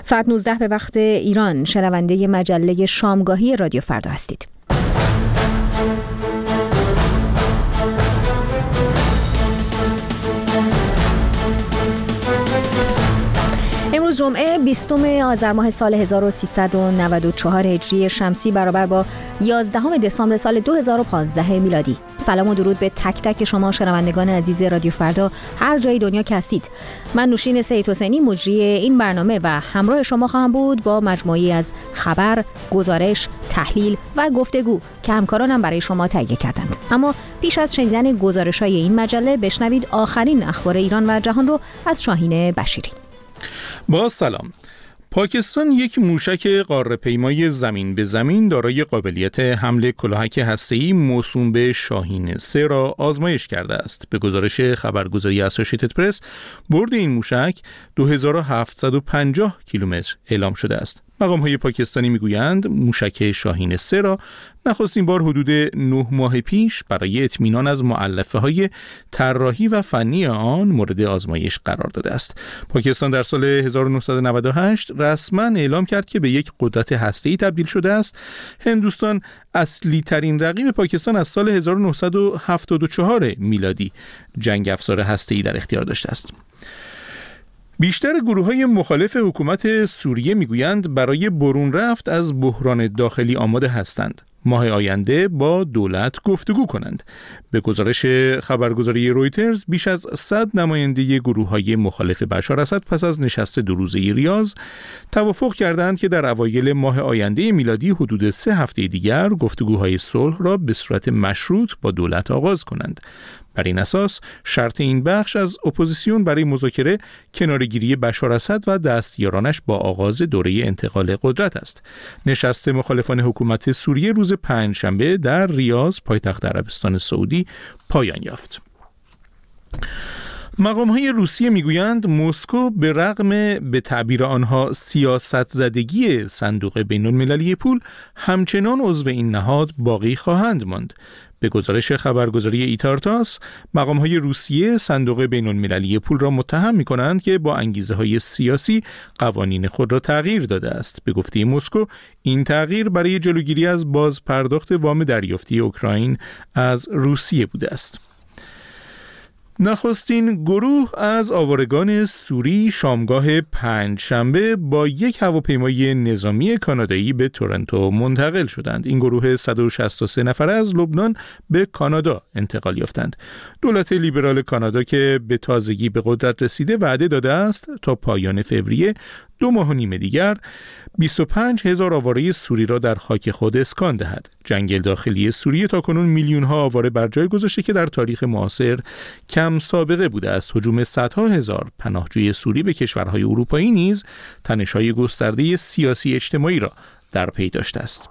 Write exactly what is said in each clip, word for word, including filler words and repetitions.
ساعت نوزده به وقت ایران شنونده مجله شامگاهی رادیو فردا هستید. امروز جمعه بیستم آذر ماه سال هزار و سیصد و نود و چهار هجری شمسی برابر با یازدهم دسامبر سال دو هزار و پانزده میلادی. سلام و درود به تک تک شما شنوندگان عزیز رادیو فردا هر جای دنیا که هستید. من نوشین سید حسینی مجری این برنامه و همراه شما خواهم بود با مجموعی از خبر، گزارش، تحلیل و گفتگو که همکارانم برای شما تهیه کردند. اما پیش از شنیدن گزارش‌های این مجله بشنوید آخرین اخبار ایران و جهان رو از شاهین بشیری. با سلام. پاکستان یک موشک قاره‌پیمای زمین به زمین دارای قابلیت حمل کلاهک هسته‌ای موسوم به شاهین سه را آزمایش کرده است. به گزارش خبرگزاری اسوسییتد پرس، برد این موشک دو هزار و هفتصد و پنجاه کیلومتر اعلام شده است. مقام‌های پاکستانی میگویند موشک شاهین سه را نخستین بار حدود نه ماه پیش برای اطمینان از مؤلفه‌های طراحی و فنی آن مورد آزمایش قرار داده است. پاکستان در سال هزار و نهصد و نود و هشت رسما اعلام کرد که به یک قدرت هسته‌ای تبدیل شده است. هندوستان اصلی ترین رقیب پاکستان از سال هزار و نهصد و هفتاد و چهار میلادی جنگ افزار هسته‌ای در اختیار داشته است. بیشتر گروه‌های مخالف حکومت سوریه میگویند برای برون رفت از بحران داخلی آماده هستند. ماه آینده با دولت گفتگو کنند. به گزارش خبرگزاری رویترز، بیش از صد نماینده گروه‌های مخالف بشار اسد پس از نشست دو روزه ریاض توافق کردند که در اوایل ماه آینده میلادی حدود سه هفته دیگر گفتگوهای صلح را به صورت مشروط با دولت آغاز کنند. بر این اساس شرط این بخش از اپوزیسیون برای مذاکره کناره‌گیری بشار اسد و دستیارانش با آغاز دوره انتقال قدرت است. نشست مخالفان حکومت سوریه روز پنجشنبه در ریاض پایتخت عربستان سعودی پایان یافت. مقام‌های روسیه میگویند مسکو به رغم به تعبیر آنها سیاست زدگی صندوق بین‌المللی پول همچنان عضو این نهاد باقی خواهند ماند. به گزارش خبرگزاری ایتارتاس، مقام‌های روسیه صندوق بین‌المللی پول را متهم می‌کنند که با انگیزه‌های سیاسی قوانین خود را تغییر داده است. به گفته مسکو، این تغییر برای جلوگیری از بازپرداخت وام دریافتی اوکراین از روسیه بوده است. نخستین گروه از آوارگان سوری شامگاه پنجشنبه با یک هواپیمای نظامی کانادایی به تورنتو منتقل شدند. این گروه صد و شصت و سه نفره از لبنان به کانادا انتقال یافتند. دولت لیبرال کانادا که به تازگی به قدرت رسیده وعده داده است تا پایان فوریه دو ماه و نیم دیگر بیست و پنج هزار آواره سوری را در خاک خود اسکان دهد. جنگ داخلی سوریه تاکنون میلیون ها آواره بر جای گذاشته که در تاریخ معاصر کم سابقه بوده است. هجوم صدها هزار پناهجوی سوری به کشورهای اروپایی نیز تنش‌های گسترده سیاسی اجتماعی را در پی داشته است.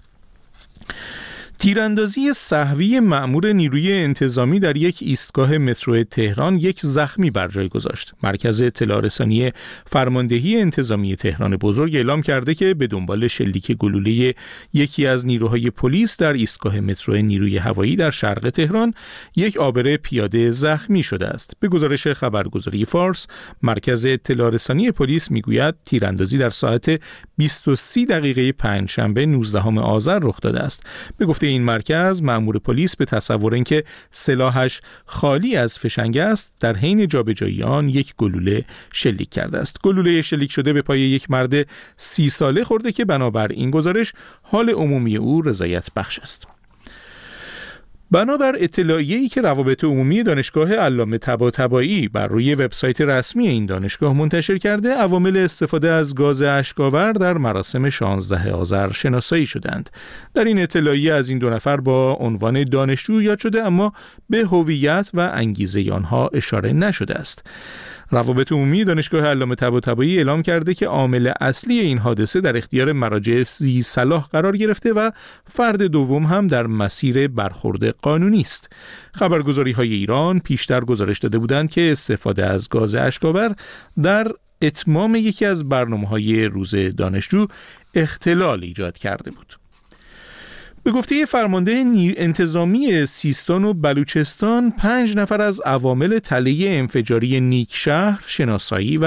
تیراندازی سهوی مأمور نیروی انتظامی در یک ایستگاه مترو تهران یک زخمی بر جای گذاشت. مرکز اطلاع رسانی فرماندهی انتظامی تهران بزرگ اعلام کرده که به دنبال شلیک گلوله یکی از نیروهای پلیس در ایستگاه مترو نیروی هوایی در شرق تهران یک عابر پیاده زخمی شده است. به گزارش خبرگزاری فارس، مرکز اطلاع رسانی پلیس میگوید تیراندازی در ساعت بیست و سه دقیقه پنجشنبه نوزدهم آذر رخ داده است. به گفته این مرکز، مأمور پلیس به تصور اینکه سلاحش خالی از فشنگ است در حین جابجایی آن یک گلوله شلیک کرده است. گلوله شلیک شده به پای یک مرد سی ساله خورده که بنابر این گزارش حال عمومی او رضایت بخش است. بنابر اطلاعیه‌ای که روابط عمومی دانشگاه علامه طباطبایی بر روی وبسایت رسمی این دانشگاه منتشر کرده، عوامل استفاده از گاز اشک‌آور در مراسم شانزده آذر شناسایی شدند. در این اطلاعیه از این دو نفر با عنوان دانشجو یاد شده، اما به هویت و انگیزه آنها اشاره نشده است. روابط عمومی دانشگاه علامه طباطبایی اعلام کرده که عامل اصلی این حادثه در اختیار مراجع ذی صلاح قرار گرفته و فرد دوم هم در مسیر برخورد قانونی است. خبرگزاری‌های ایران پیشتر گزارش داده بودند که استفاده از گاز اشک‌آور در اتمام یکی از برنامه‌های روز دانشجو اختلال ایجاد کرده بود. به گفته فرمانده انتظامی سیستان و بلوچستان، پنج نفر از عوامل تله انفجاری نیکشهر شناسایی و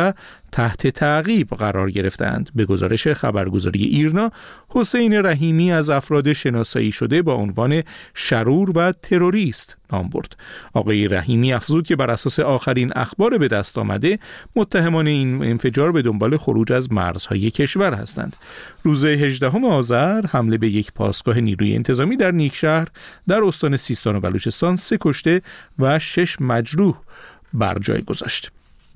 تحت تعقیب قرار گرفتند. به گزارش خبرگزاری ایرنا، حسین رحیمی از افراد شناسایی شده با عنوان شرور و تروریست نام برد. آقای رحیمی افزود که بر اساس آخرین اخبار به دست آمده، متهمان این انفجار به دنبال خروج از مرزهای کشور هستند. روز هجدهم آذر حمله به یک پاسگاه نیروی انتظامی در نیکشهر در استان سیستان و بلوچستان سه کشته و شش مجروح بر جای گذاشت.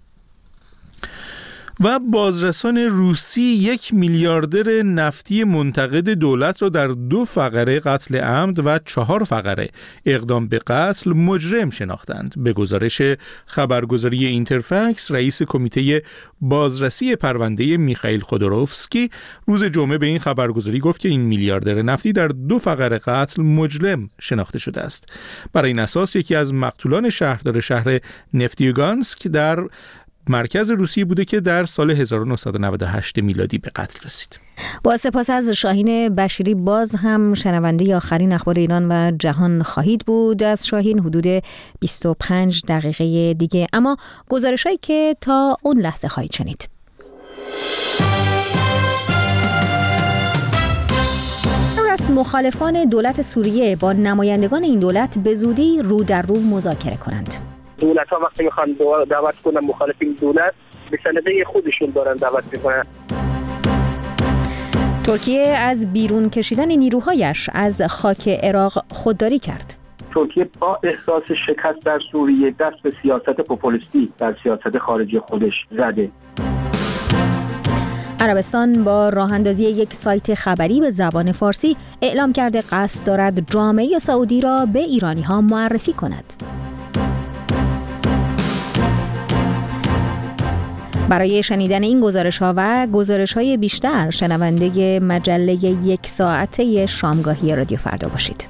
و بازرسان روسی یک میلیاردر نفتی منتقد دولت را در دو فقره قتل عمد و چهار فقره اقدام به قتل مجرم شناختند. به گزارش خبرگزاری اینترفکس، رئیس کمیته بازرسی پرونده میخائیل خودروفسکی روز جمعه به این خبرگزاری گفت که این میلیاردر نفتی در دو فقره قتل مجرم شناخته شده است. برای این اساس یکی از مقتولان شهردار شهر نفتیوگانسک در مرکز روسیه بوده که در سال هزار و نهصد و نود و هشت میلادی به قتل رسید. با سپاس از شاهین بشیری، باز هم شنونده آخرین اخبار ایران و جهان خواهید بود از شاهین حدود بیست و پنج دقیقه دیگه، اما گزارش‌هایی که تا اون لحظه خواهید شنید. مخالفان دولت سوریه با نمایندگان این دولت به زودی رو در رو مذاکره کنند. دولت ها وقتی میخوان دعوت کنن مخالفین دولت، به سلیقه خودشون دارن دعوت میکنن. ترکیه از بیرون کشیدن نیروهایش از خاک عراق خودداری کرد. ترکیه با احساس شکست در سوریه دست به سیاست پوپولیستی در سیاست خارجی خودش زده. عربستان با راه اندازی یک سایت خبری به زبان فارسی اعلام کرده قصد دارد جامعه سعودی را به ایرانی ها معرفی کند. برای شنیدن این گزارش‌ها و گزارش‌های بیشتر شنونده مجله یک ساعته شامگاهی رادیو فردا باشید.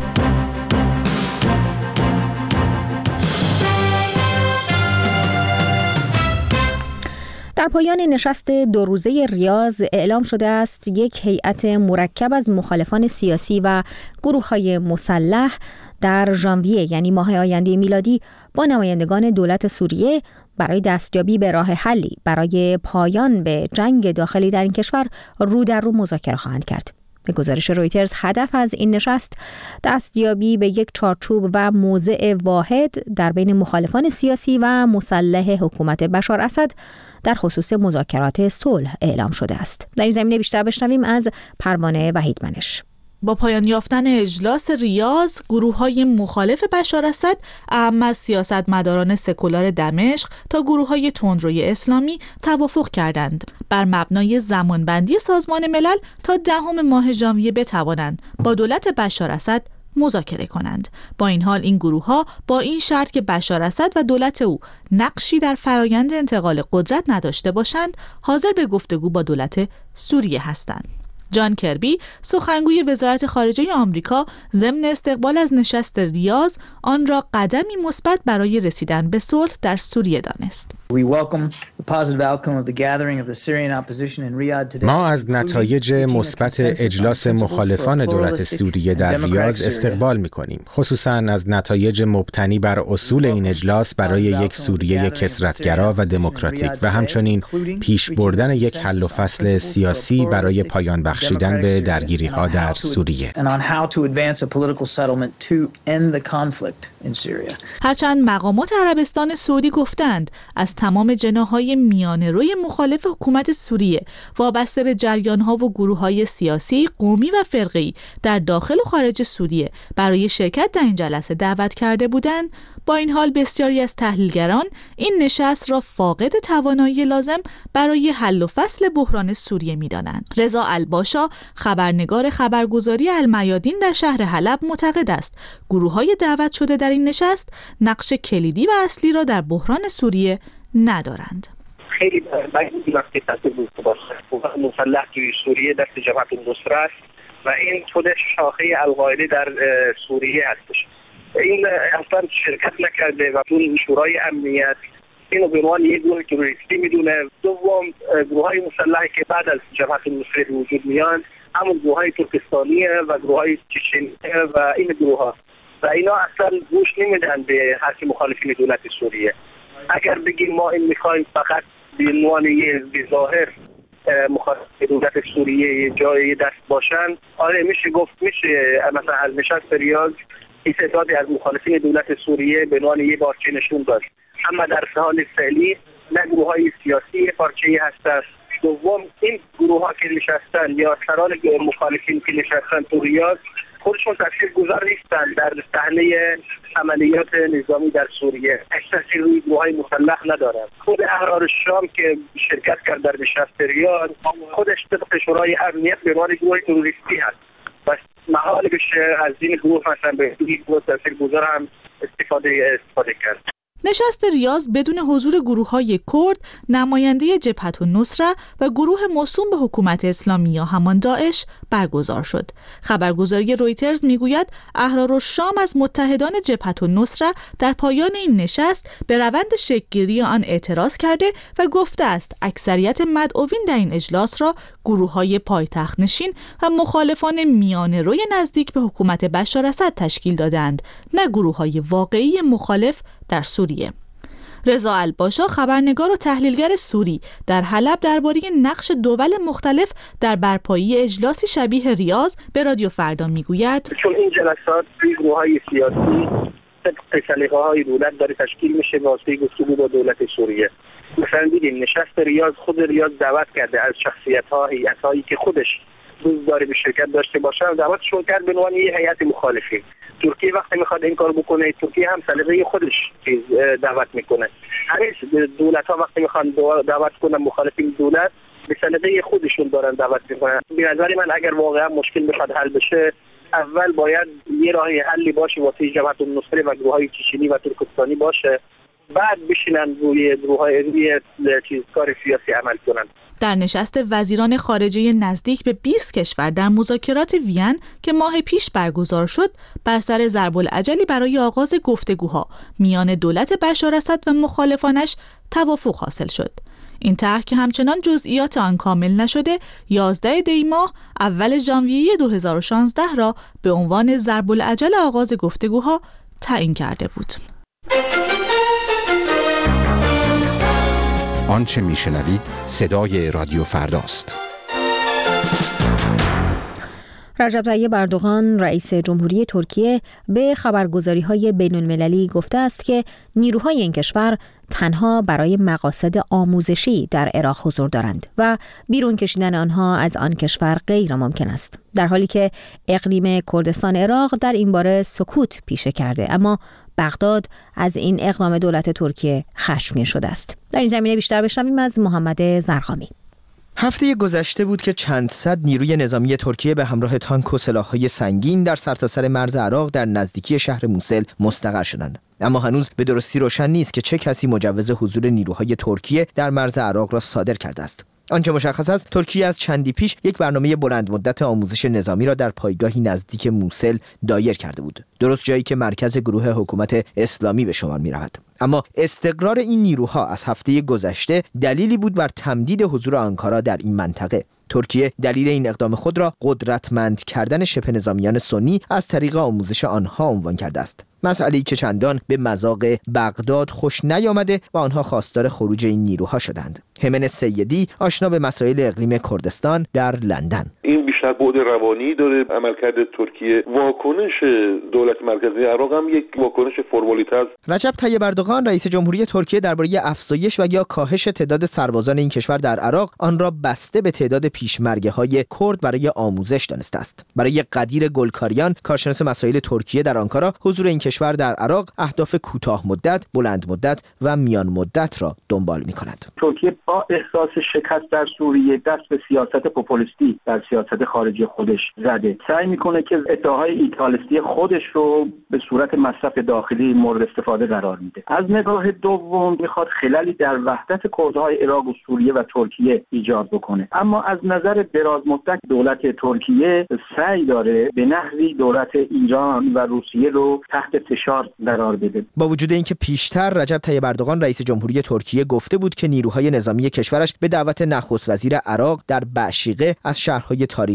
در پایان نشست دو روزه ریاض اعلام شده است یک هیئت مرکب از مخالفان سیاسی و گروه‌های مسلح در ژانویه یعنی ماه آینده میلادی با نمایندگان دولت سوریه برای دستیابی به راه حلی برای پایان به جنگ داخلی در این کشور رو در رو مذاکره خواهند کرد. به گزارش رویترز، هدف از این نشست دستیابی به یک چارچوب و موضع واحد در بین مخالفان سیاسی و مسلح حکومت بشار اسد در خصوص مذاکرات صلح اعلام شده است. در این زمینه بیشتر بشنویم از پروانه وحیدمنش. با پایان یافتن اجلاس ریاض، گروه‌های مخالف بشار اسد، اعم از سیاستمداران سکولار دمشق تا گروه‌های تندروی اسلامی توافق کردند بر مبنای زمانبندی سازمان ملل تا دهم ماه ژانویه بتوانند با دولت بشار اسد مذاکره کنند. با این حال این گروه‌ها با این شرط که بشار اسد و دولت او نقشی در فرایند انتقال قدرت نداشته باشند، حاضر به گفتگو با دولت سوریه هستند. جان کربی، سخنگوی وزارت خارجه آمریکا، ضمن استقبال از نشست ریاض آن را قدمی مثبت برای رسیدن به صلح در سوریه دانست. ما از نتایج مثبت اجلاس مخالفان دولت سوریه در ریاض استقبال می‌کنیم، خصوصاً از نتایج مبتنی بر اصول این اجلاس برای یک سوریه کثرت‌گرا و دموکراتیک و همچنین پیش بردن یک حل و فصل سیاسی برای پایان بخشیدن به درگیری‌ها در سوریه. هرچند مقامات عربستان سعودی گفتند از تمام جناح‌های میانه‌روی مخالف حکومت سوریه وابسته به جریان‌ها و گروه‌های سیاسی، قومی و فرقه‌ای در داخل و خارج سوریه برای شرکت در این جلسه دعوت کرده بودند، با این حال بسیاری از تحلیلگران این نشست را فاقد توانایی لازم برای حل و فصل بحران سوریه می‌دانند. رضا الباشا، خبرنگار خبرگزاری المیادین در شهر حلب، معتقد است گروه‌های دعوت شده در این نشست نقش کلیدی و اصلی را در بحران سوریه ندارند. خیلی بعید وقتی تصدیق بود قوات مسلح توی سوریه دست جبهت النصره است و این خودش شاخه القاعده در سوریه هستش. این اصلا شرکت نکرده و اون شورای امنیت اینو به عنوان یک گروه تروریستی میدونه. دوم، گروه‌های مسلحی که بعد از جبهت النصره به وجود میان همون گروه‌های ترکستانیه و گروه‌های چچنیه و این گروه‌ها و اینا اصلا گوش نمیدن به حرف مخالفین دولت سوریه. اگر بگیم ما این میخوایم فقط به عنوان یه ظاهر مخالف دولت سوریه جای دست باشن، آره میشه گفت میشه مثلا از نشست ریاض این تعدادی از مخالفین دولت سوریه به عنوان یه پارچه نشون داد. اما در حال فعلی نه گروه‌های سیاسی پارچه‌ای هستند. دوم این گروه‌ها که نشستن یا اکثران مخالفین که نشستن تو ریاض خودشون تاثیرگذار نیستن در صحنه عملیات نظامی در سوریه. تاثیر روی گروه‌های مسلح ندارن. خود احرار الشام که شرکت کرد در نشست ریاض خودش طبق شورای امنیت به عنوان گروه تروریستی هست. بس محال بشه از این گروه مثلا به این گروه تاثیرگذار هم استفاده استفاده کرد. نشست ریاض بدون حضور گروه‌های کرد، نماینده جبهة النصره و گروه موسوم به حکومت اسلامی یا همان داعش برگزار شد. خبرگزاری رویترز میگوید احرار الشام از متحدان جبهة النصره در پایان این نشست به روند شکل‌گیری آن اعتراض کرده و گفته است اکثریت مدعوین در این اجلاس را گروه‌های پایتخت نشین و مخالفان میانه روی نزدیک به حکومت بشار اسد تشکیل دادند، نه گروه‌های واقعی مخالف در سوریه. رضا الباشا، خبرنگار و تحلیلگر سوری، در حلب درباره نقش دول مختلف در برپایی اجلاسی شبیه ریاض به رادیو فردا میگوید چون این جلسات گروه‌های سیاسی طبق سلیقه‌های دولت داره تشکیل میشه واسه گفتگو با دولت سوریه. مثلا دیدیم نشست ریاض، خود ریاض دعوت کرده از شخصیت‌ها، هیئت‌هایی که خودش دوست داره به شرکت داشته باشن، دعوتشون کرد به عنوان یه هیئت مخالفین. ترکیه وقتی میخواد این کار بکنه، ترکیه هم سلیقه خودش چیز دعوت میکنه. همین دولت‌ها وقتی میخوان دعوت کنن مخالفین دولت، به سلیقه خودشون دارن دعوت میکنن. به نظر من اگر واقعا مشکل میخواد حل بشه، اول باید یه راه حلی باشه واسه جبهة النصره و گروه‌های چچنی و ترکستانی باشه، بعد بشینن روی گروه‌های روی چیز کار سیاسی عمل کنن. در نشست وزیران خارجه نزدیک به بیست کشور در مذاکرات وین که ماه پیش برگزار شد، بر سر ضرب العجلی برای آغاز گفتگوها میان دولت بشار اسد و مخالفانش توافق حاصل شد. این طرح که همچنان جزئیات آن کامل نشده، یازده دی ماه اول ژانویه دو هزار و شانزده را به عنوان ضرب العجل آغاز گفتگوها تعیین کرده بود. آنچه میشنوید صدای رادیو فرداست. رجب طیب اردوغان رئیس جمهوری ترکیه به خبرگزاری‌های بین‌المللی گفته است که نیروهای این کشور تنها برای مقاصد آموزشی در عراق حضور دارند و بیرون کشیدن آنها از آن کشور غیر ممکن است، در حالی که اقلیم کردستان عراق در این باره سکوت پیشه کرده، اما بغداد از این اقدام دولت ترکیه خشمگین شده است. در این زمینه بیشتر بشنویم از محمد زرقامی. هفته گذشته بود که چند صد نیروی نظامی ترکیه به همراه تانک و سلاح‌های سنگین در سرتاسر مرز عراق در نزدیکی شهر موسل مستقر شدند. اما هنوز به درستی روشن نیست که چه کسی مجوز حضور نیروهای ترکیه در مرز عراق را صادر کرده است. آنچه مشخص است، ترکیه از چندی پیش یک برنامه بلند مدت آموزش نظامی را در پایگاهی نزدیک موسل دایر کرده بود، درست جایی که مرکز گروه حکومت اسلامی به شمار می رود. اما استقرار این نیروها از هفته گذشته دلیلی بود بر تمدید حضور آنکارا در این منطقه. ترکیه دلیل این اقدام خود را قدرتمند کردن شبه نظامیان سنی از طریق آموزش آنها عنوان کرده است. مسئله‌ای که چندان به مذاق بغداد خوش نیامده و آنها خواستار خروج این نیروها شدند. همن سیدی، آشنا به مسائل اقلیم کردستان، در لندن: این بیشتر بعد روانی داره. عملکرد ترکیه، واکنش دولت مرکزی عراق هم یک واکنش فرمالیته است. رجب طیب اردوغان رئیس جمهوری ترکیه درباره افزایش و یا کاهش تعداد سربازان این کشور در عراق آن را بسته به تعداد پیشمرگه‌های کرد برای آموزش دانسته است. برای قدیر گلکاریان، کارشناس مسائل ترکیه در آنکارا، حضور این کشور در عراق اهداف کوتاه مدت، بلند مدت و میان مدت را دنبال می‌کند. ترکیه با احساس شکست در سوریه دست به سیاست پوپولیستی در سیاست خارجی خودش زده. سعی میکنه که ادعاهای ایتالیستی خودش رو به صورت مصرف داخلی مورد استفاده قرار میده. از نگاه دوم میخواد خلالی در وحدت کردهای عراق و سوریه و ترکیه ایجاد بکنه. اما از نظر دراز مدت دولت ترکیه سعی داره به نحوی دولت ایران و روسیه رو تحت فشار قرار بده. با وجود اینکه پیشتر رجب طیب اردوغان رئیس جمهوری ترکیه گفته بود که نیروهای نظامی کشورش به دعوت نخست وزیر عراق در بشیقه از شهرهای تاریخی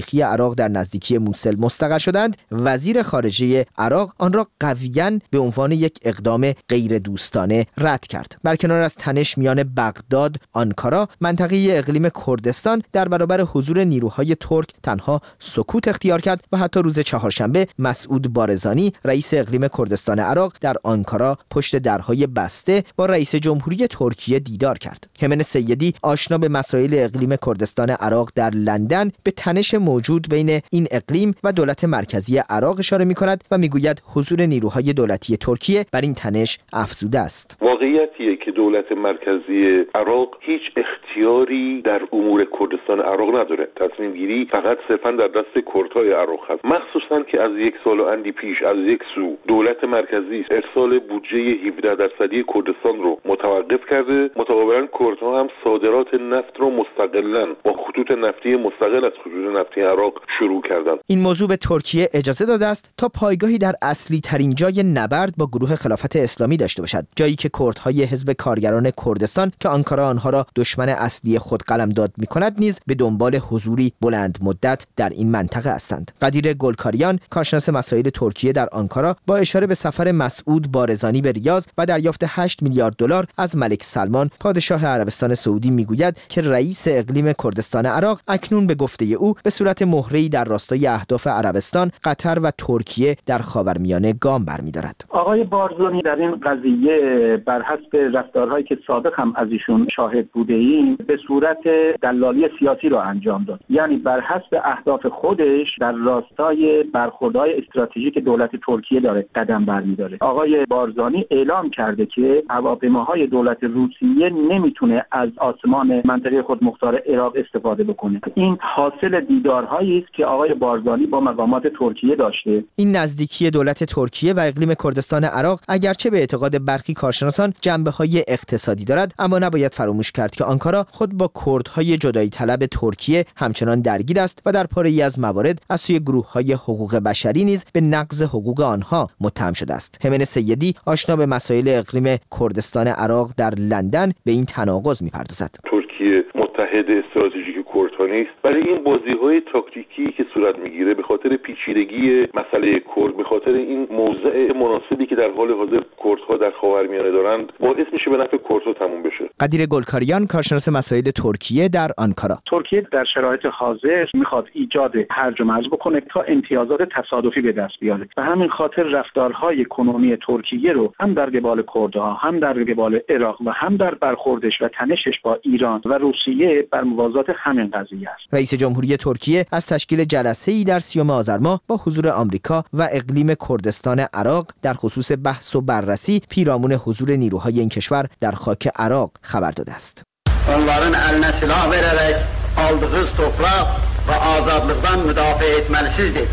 تاریخی عراق در نزدیکی موسل مستقر شدند، وزیر خارجه عراق آن را قویاً به عنوان یک اقدام غیر دوستانه رد کرد. برکنار از تنش میان بغداد، آنکارا، منطقه اقلیم کردستان در برابر حضور نیروهای ترک تنها سکوت اختیار کرد و حتی روز چهارشنبه مسعود بارزانی رئیس اقلیم کردستان عراق در آنکارا پشت درهای بسته با رئیس جمهوری ترکیه دیدار کرد. همن سیدی آشنا به مسائل اقلیم کردستان عراق در لندن به تنش موجود بین این اقلیم و دولت مرکزی عراق اشاره می‌کند و می‌گوید حضور نیروهای دولتی ترکیه بر این تنش افزوده است. واقعیتیه که دولت مرکزی عراق هیچ اختیاری در امور کردستان عراق نداره. تصمیم گیری فقط صرفاً در دست کردهای عراق هست. مخصوصاً که از یک سال و اندی پیش از یک سو دولت مرکزی ارسال بودجه هفده درصدی کردستان رو متوقف کرده، متقابلاً کردها هم صادرات نفت رو مستقلاً با خطوط نفتی مستقل از خطوط نفتی عراق شروع کردند. این موضوع به ترکیه اجازه داده است تا پایگاهی در اصلی ترین جای نبرد با گروه خلافت اسلامی داشته باشد، جایی که کردهای حزب کارگران کردستان که آنکارا آنها را دشمن اصلی خود قلمداد می‌کند نیز به دنبال حضوری بلند مدت در این منطقه هستند. قدیر گلکاریان، کارشناس مسائل ترکیه در آنکارا، با اشاره به سفر مسعود بارزانی به ریاض و دریافت هشت میلیارد دلار از ملک سلمان پادشاه عربستان سعودی میگوید که رئیس اقلیم کردستان عراق اکنون به گفته او به صورت مهره‌ای در راستای اهداف عربستان، قطر و ترکیه در خاورمیانه گام برمی‌دارد. آقای بارزانی در این قضیه بر حسب رفتارهایی که سابق هم از ایشون شاهد بوده ایم به صورت دلالی سیاسی را انجام داد، یعنی بر حسب اهداف خودش در راستای برخوردهای استراتژیک دولت ترکیه داره قدم برمی‌داره. آقای بارزانی اعلام کرده که هواپیماهای دولت روسیه نمیتونه از آسمان منطقه خود مختار عراق استفاده بکنه. این حاصل دیدارهایی است که آقای بارزانی با مقامات ترکیه داشته. این نزدیکی دولت ترکیه و اقلیم کردستان عراق اگرچه به اعتقاد برخی کارشناسان جنبه‌های اقتصادی دارد، اما نباید فراموش کرد که آنکارا خود با کردهای جدایی طلب ترکیه همچنان درگیر است و در پاره‌ای از موارد از سوی گروه‌های حقوق بشری نیز به نقض حقوق آنها متهم شده است. همن سیدی آشنا به مسائل اقلیم کردستان عراق در لندن به این تناقض می‌پردازد. ترکیه متحد استراتژیک کردها نیست، ولی این بازی‌های تاکتیکی که صورت می‌گیره به خاطر پیچیدگی مسئله کرد، به خاطر این موضع مناسبی که در حال حاضر کردها در خاورمیانه دارند، باعث میشه به نفع کردها تموم بشه. قدیر گلکاریان، کارشناس مسائل ترکیه در آنکارا: ترکیه در شرایط حاضر میخواد ایجاد هرج و مرج بکنه تا امتیازات تصادفی به دست بیاره و همین خاطر رفتارهای کنونی ترکیه رو هم در قبال کردها، هم در قبال عراق و هم در برخوردش و تنشش با ایران و روسیه بر موازات همین قضیه است. رئیس جمهوری ترکیه از تشکیل جلسه‌ای در سیوم آذر ماه با حضور آمریکا و اقلیم کردستان عراق در خصوص بحث و بررسی پیرامون حضور نیروهای این کشور در خاک عراق خبر داده است. onların eline silah vererek aldığı toprak ve azadlıktan müdafaa etmelisizdir.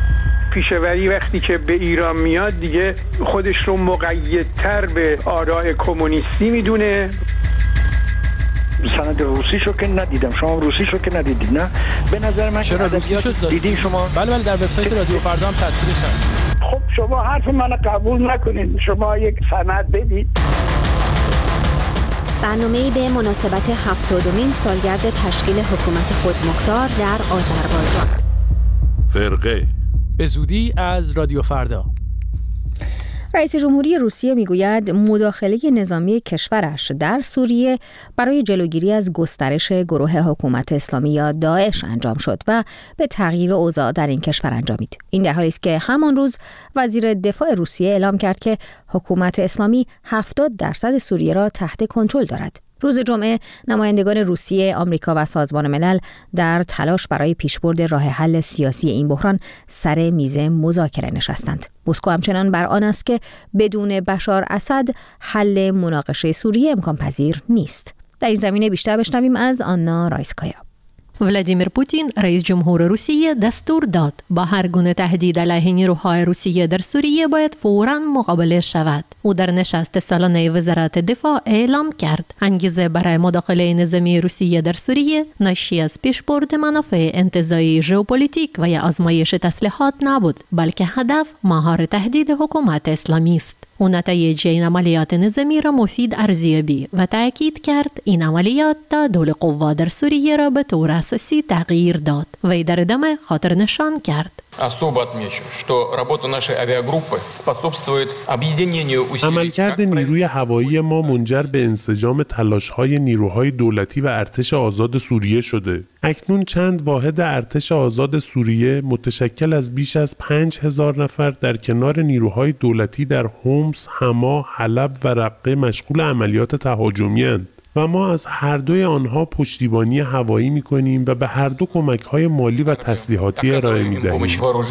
پیشوری وقتی که به ایران میاد دیگه خودش رو مقیدتر به آراء کمونیستی میدونه. سند روسی شو که ندیدم، شما روسی شو که ندیدید؟ نه به نظر من چرا روسی شد دیدین شما؟ بله بله در وبسایت رادیو فردا هم تصویرش هست. خب شما حرف منو قبول نکنید، شما یک سند بدید. برنامه‌ای به مناسبت هفتادمین سالگرد تشکیل حکومت خودمختار در آذربایجان. فرقه به زودی از رادیو فردا. رئیس جمهوری روسیه میگوید مداخله نظامی کشورش در سوریه برای جلوگیری از گسترش گروه حکومت اسلامی یا داعش انجام شد و به تغییر اوضاع در این کشور انجامید. این در حالی است که همان روز وزیر دفاع روسیه اعلام کرد که حکومت اسلامی هفتاد درصد سوریه را تحت کنترل دارد. روز جمعه نمایندگان روسیه، آمریکا و سازمان ملل در تلاش برای پیشبرد راه حل سیاسی این بحران سر میز مذاکره نشستند. مسکو همچنان بر آن است که بدون بشار اسد حل مناقشه سوریه امکان پذیر نیست. در این زمینه بیشتر بشنویم از آنا رایسکایا. ولادیمیر پوتین رئیس جمهور روسیه دستور داد با هر گونه تهدید علیه نیروهای روسیه در سوریه باید فوراً مقابله شود. او در نشست سالانه وزارت دفاع اعلام کرد انگیزه برای مداخله نظامی روسیه در سوریه ناشی از پیشبرد منافع انتزاعی ژئوپلیتیک و یا آزمایش تسلیحات نبود، بلکه هدف مهار تهدید حکومت اسلامی است. او نتایج این عملیات نظامی را مفید ارزیابی و تأکید کرد این عملیات دول قوا در سوریه را به طور اساسی تغییر داد و در ادامه خاطر نشان کرد. Особо отмечу, что работа нашей авиагруппы способствует объединению усилий. عملکرد نیروی هوایی ما منجر به انسجام تلاش‌های نیروهای دولتی و ارتش آزاد سوریه شده. اکنون چند واحد ارتش آزاد سوریه متشکل از بیش از پنج هزار نفر در کنار نیروهای دولتی در حمص، حما، حلب و رقه مشغول عملیات تهاجمی اند. و ما از هر دوی آنها پشتیبانی هوایی می‌کنیم و به هر دو کمک‌های مالی و تسلیحاتی ارائه می‌دهیم.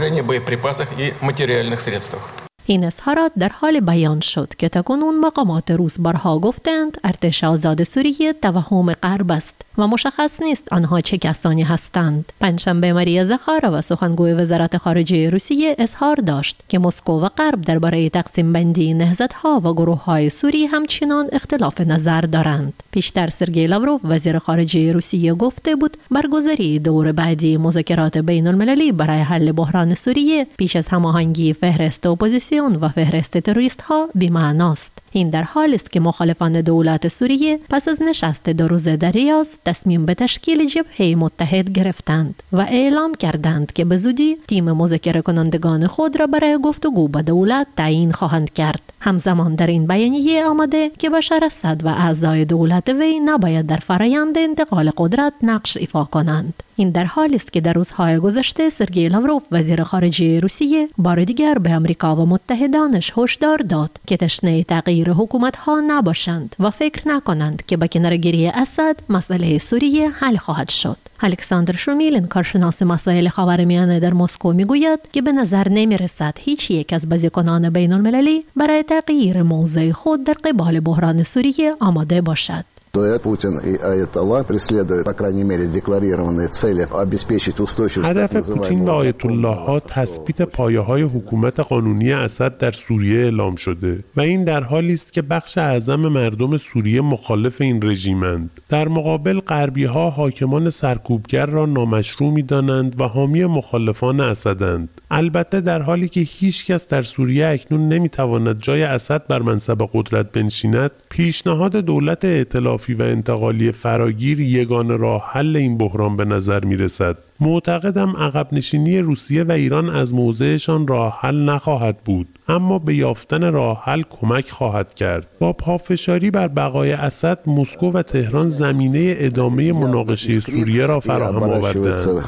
این اظهارات در حال بیان شد که تاکنون مقامات روزبارها گفتند ارتش آزاد سوریه توهم غرب است و مشخص نیست آنها چه کسانی هستند. پنجشنبه ماریا زخارova سخنگوی وزارت خارجه روسیه اظهار داشت که مسکو و غرب درباره تقسیم بندی نهضت‌ها و گروه‌های سوری همچنان اختلاف نظر دارند. پیشتر سرگئی لاوروف وزیر خارجه روسیه گفته بود برگزاری دور بعدی مذاکرات بین المللی برای حل بحران سوریه پیش از هماهنگی فهرست اپوزیسیون و فهرست تروریست ها بی‌معناست. این در حالی است که مخالفان دولت سوریه پس از نشست دو روزه در ریاض تصمیم به تشکیل جبهه متحد گرفتند و اعلام کردند که به زودی تیم مذاکره کنندگان خود را برای گفتگو با دولت تعیین خواهند کرد. همزمان در این بیانیه آمده که بشار اسد و اعضای دولت وی نباید در فرایند انتقال قدرت نقش ایفا کنند. این در حالی است که در روزهای گذشته سرگئی لاوروف وزیر خارجه روسیه بار دیگر به آمریکا و متحدانش هشدار داد که تشنه تغییر حکومت‌ها نباشند و فکر نکنند که با کنارگیری اسد مسئله سوریه حل خواهد شد. الکساندر شومیلین کارشناس مسائل خاورمیانه در مسکو میگوید که به نظر نمیرسد هیچ یک از بازیکنان بین المللی برای تغییر موضع خود در قبال بحران سوریه آماده باشد. Путин и Аятолла преследуют, по крайней мере, декларированные цели обеспечить устойчивость. هدف پوتین و آیت الله ها تثبیت پایه‌های حکومت قانونی اسد در سوریه اعلام شده و این در حالی است که بخش اعظم مردم سوریه مخالف این رژیمند. در مقابل غربی‌ها حاکمان سرکوبگر را نامشروع می‌دانند و حامی مخالفان اسدند. البته در حالی که هیچ کس در سوریه اکنون نمی‌تواند جای اسد بر منصب قدرت بنشیند، پیشنهاد دولت ائتلافی و انتقالی فراگیر یگانه راه حل این بحران به نظر می‌رسد. معتقدم عقب نشینی روسیه و ایران از موضعشان راه حل نخواهد بود، اما به یافتن راه حل کمک خواهد کرد. با پافشاری بر بقای اسد، مسکو و تهران زمینه ادامه مناقشه سوریه را فراهم آوردند.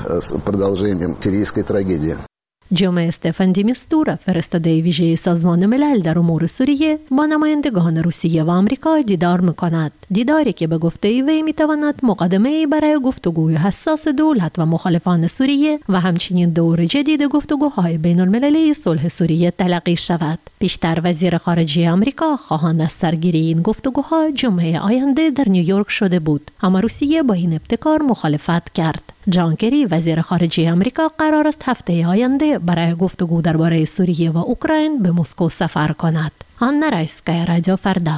جمعه استفان دی میستورا فرستاده ویژه سازمان ملل در امور سوریه با نمایندگان روسیه و آمریکا دیدار می‌کند. دیداری که به گفته وی می‌تواند مقدمه‌ای برای گفتگوی حساس دولت و مخالفان سوریه و همچنین دور جدید گفتگوهای بین‌المللی صلح سوریه تلقی شود. پیشتر وزیر خارجه آمریکا خواهان از سرگیری این گفتگوها جمعه آینده در نیویورک شده بود، اما روسیه با این ابتکار مخالفت کرد. جان کری وزیر خارجه آمریکا قرار است هفته آینده برای گفتگو درباره سوریه و اوکراین به مسکو سفر کند. آنا رایسکایا، رادیو فردا.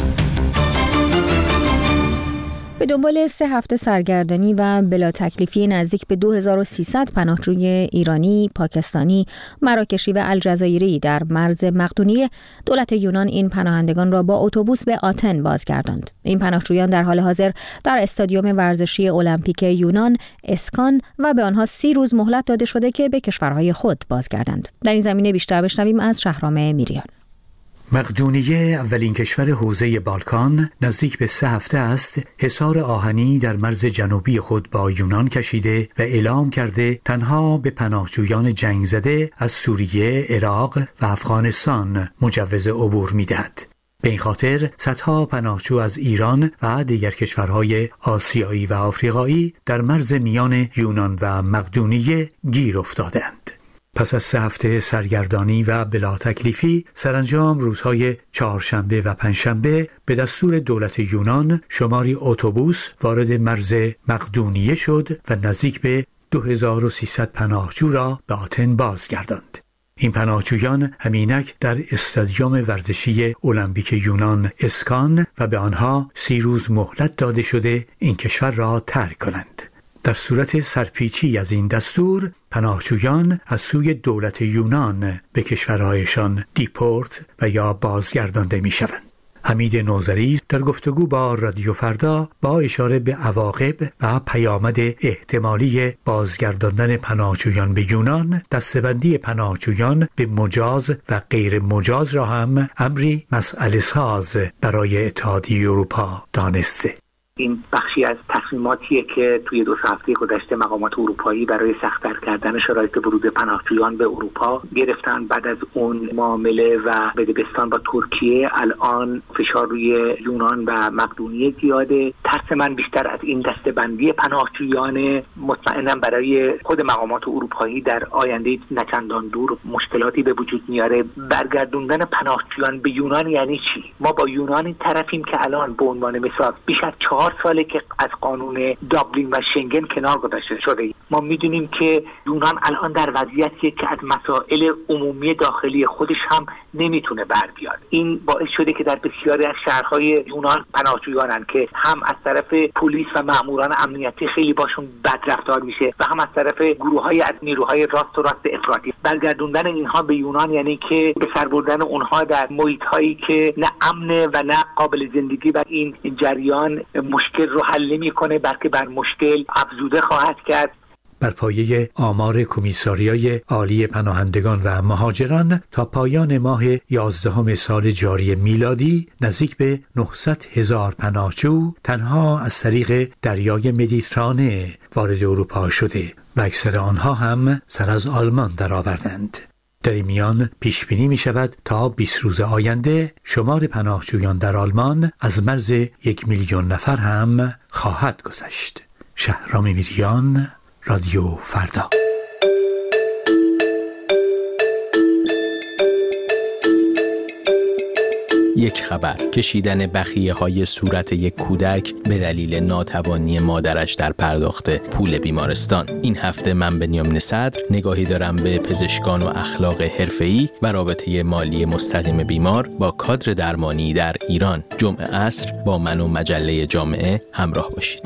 به دنبال سه هفته سرگردانی و بلا تکلیفی نزدیک به دو هزار و سیصد پناهجوی ایرانی، پاکستانی، مراکشی و الجزایری در مرز مقدونیه، دولت یونان این پناهندگان را با اتوبوس به آتن بازگرداند. این پناهجویان در حال حاضر در استادیوم ورزشی المپیک یونان اسکان و به آنها سی روز مهلت داده شده که به کشورهای خود بازگردند. در این زمینه بیشتر بشنویم از شهرام میریان. مقدونیه، اولین کشور حوزه بالکان، نزدیک به سه هفته است حصار آهنی در مرز جنوبی خود با یونان کشیده و اعلام کرده تنها به پناهجویان جنگ زده از سوریه، عراق و افغانستان مجوز عبور می‌دهد. به این خاطر صدها پناهجو از ایران و دیگر کشورهای آسیایی و آفریقایی در مرز میان یونان و مقدونیه گیر افتادند. پس از سه هفته سرگردانی و بلا تکلیفی، سرانجام روزهای چهارشنبه و پنجشنبه به دستور دولت یونان شماری اتوبوس وارد مرز مقدونیه شد و نزدیک به دو هزار و سیصد پناهجو را به آتن بازگرداند. این پناهجویان همینک در استادیوم ورزشی المپیک یونان اسکان و به آنها سی روز مهلت داده شده این کشور را ترک کنند. در صورت سرپیچی از این دستور، پناهجویان از سوی دولت یونان به کشورهایشان دیپورت و یا بازگردانده می شوند. حمید نوذری در گفتگو با رادیو فردا با اشاره به عواقب و پیامد احتمالی بازگرداندن پناهجویان به یونان، دسته‌بندی پناهجویان به مجاز و غیر مجاز را هم امری مسئله ساز برای اتحادیه اروپا دانسته. این بخشی از تصمیماتیه که توی دو سه هفته گذشته مقامات اروپایی برای سخت‌تر کردن شرایط ورود پناهجویان به اروپا گرفتن. بعد از اون معامله و بدبستان با ترکیه، الان فشار روی یونان و مقدونیه زیاده. ترس من بیشتر از این دسته‌بندی پناهجویان، مطمئنم برای خود مقامات اروپایی در آینده نچندان دور مشکلاتی به وجود میاره. برگردوندن پناهجویان به یونان یعنی چی؟ ما با یونان طرفیم که الان به عنوان مثال بیش از چهار ساله که از قانون دابلین و شنگن کنار گذاشته شده. ما میدونیم که یونان الان در وضعیتیه که از مسائل عمومی داخلی خودش هم نمیتونه بر بیاد. این باعث شده که در بسیاری از شهرهای یونان پناهجویانن که هم از طرف پلیس و ماموران امنیتی خیلی باشون بد رفتار میشه و هم از طرف گروه‌های از نیروهای راست و راست افراطی. برگردوندن اینها به یونان یعنی که به سر بردن اونها در محیط‌هایی که نه امن و نه قابل زندگی و این جریان مشکل رو حل نمی‌کنه، بلکه بر مشکل افزوده خواهد کرد. بر پایه آمار کمیساریای عالی پناهندگان و مهاجران تا پایان ماه یازدهم سال جاری میلادی نزدیک به نهصد هزار پناهجو تنها از طریق دریای مدیترانه وارد اروپا شده و اکثر آنها هم سر از آلمان درآوردند. در این میان پیش بینی می شود تا بیست روز آینده شمار پناهجویان در آلمان از مرز یک میلیون نفر هم خواهد گذشت. شهرام میریان، رادیو فردا. یک خبر: کشیدن بخیه های صورت یک کودک به دلیل ناتوانی مادرش در پرداخت پول بیمارستان. این هفته من بنیامین صدر نگاهی دارم به پزشکان و اخلاق حرفه‌ای و رابطه مالی مستقیم بیمار با کادر درمانی در ایران. جمعه عصر با من و مجله جامعه همراه باشید.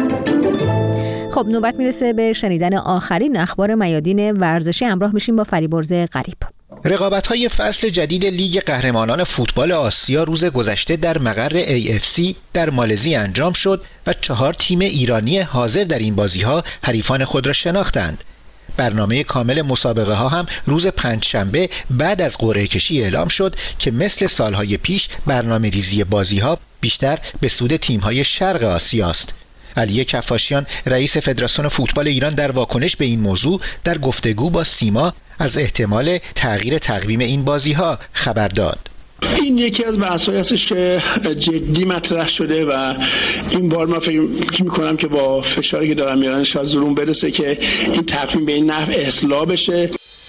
خب نوبت میرسه به شنیدن آخرین اخبار میادین ورزشی. همراه میشیم با فریبرز غریب. رقابت‌های فصل جدید لیگ قهرمانان فوتبال آسیا روز گذشته در مقر ای اف سی در مالزی انجام شد و چهار تیم ایرانی حاضر در این بازی‌ها حریفان خود را شناختند. برنامه کامل مسابقه ها هم روز پنجشنبه بعد از قرعه کشی اعلام شد که مثل سالهای پیش برنامه ریزی بازی ها بیشتر به سود تیم های شرق آسیا است. علی کفاشیان رئیس فدراسیون فوتبال ایران در واکنش به این موضوع در گفتگو با سیما از احتمال تغییر تقویم این بازی ها خبر داد. این یکی از بحث‌هایی هستش که جدی مطرح شده و این بار ما فکر می‌کنم که با فشاری که دارن میارن شاید زورون برسه که این تقویم به این نحو اصلاح بشه.